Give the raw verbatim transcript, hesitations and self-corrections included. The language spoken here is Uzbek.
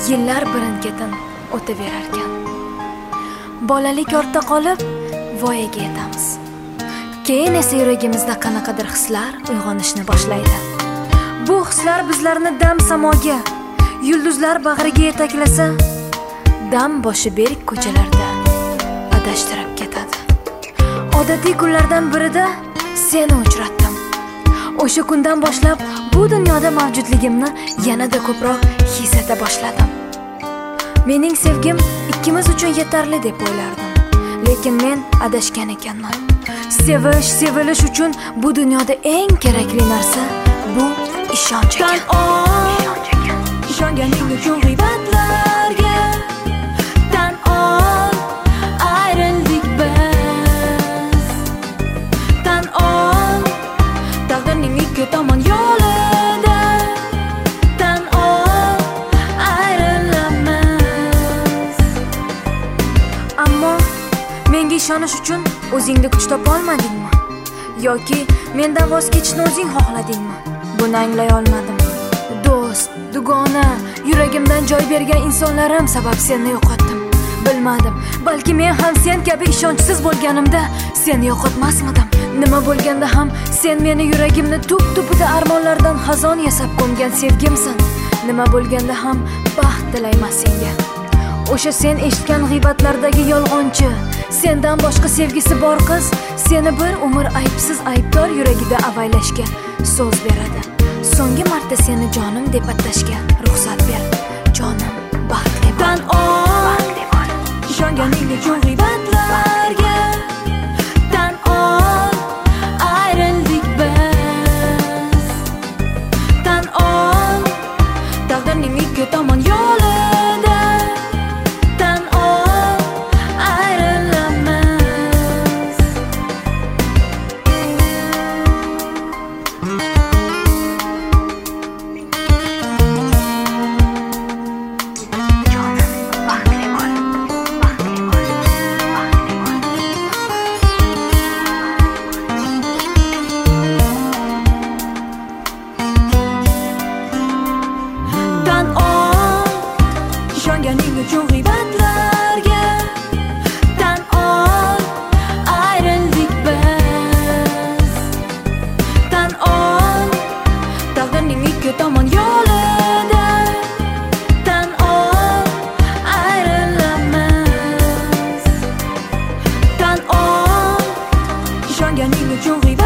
Yillar birin-ketin o'taverarkan. Bolalik ortda qolib, voyaga yetamiz. Keyin esa yuragimizda qanaqadir hislar uyg'onishni boshlaydi. Bu hislar bizlarni dam samoga, yulduzlar bag'riga yetaklasa, dam boshi berk ko'chalarda adashtirib ketadi. Odatiy kunlardan birida seni uchratdim. O'sha kundan boshlab bu dunyoda mavjudligimni yanada ko'proq his eta boshladim. Mening sevgim ikkimiz uchun yetarli deb o'ylardim, lekin men adashgan ekanman. Sevish, sevilish uchun bu dunyoda eng kerakli narsa bu ishonch ekan. Ishonganing uchun g'iybatlarga tan ol, ayrildik biz. Tan ol, taqdirning ikki tomon yo'lida. Tan ol, ayrilamiz. Ammo menga ishonish uchun o'zingda kuch topa olmadingmi? Yoki mendan voz kechishni o'zing xohladingmi? Buni anglay olmadim. Do'st, dugona, yuragimdan joy bergan insonlarim sabab seni yo'qotdim. Bilmadim, balki men ham sen kabi ishonchsiz bo'lganimda seni yo'qotmasmidim. Nima bo'lganda ham sen meni yuragimni tup-tupida armonlardan xazon yasab qo'ygan sevgimsan. Nima bo'lganda ham baxt tilayman senga. O'sha sen eshitgan g'iybatlardagi yolg'onchi, sendan boshqa sevgisi bor qiz seni bir umr aybsiz aybdor yuragida avaylashga so'z beradi. So'nggi marta seni jonim deb atashga ruxsat ber. Jonim, baxtli bo'l. Tan ol, ishonganing uchun g'iybatlarga. Tan ol, ayrildik biz. Tan ol, taqdirning ikki tomon yo'lida. Tan ol, ayrilamiz. Tan ol, ishonganing uchun g'iybatlarga. Tan ol, ayrildik biz. Tan ol, taqdirning ikki tomon yo'lida. Tan ol, ayrilamiz. Tan ol, ishonganing uchun g'iybatlarga.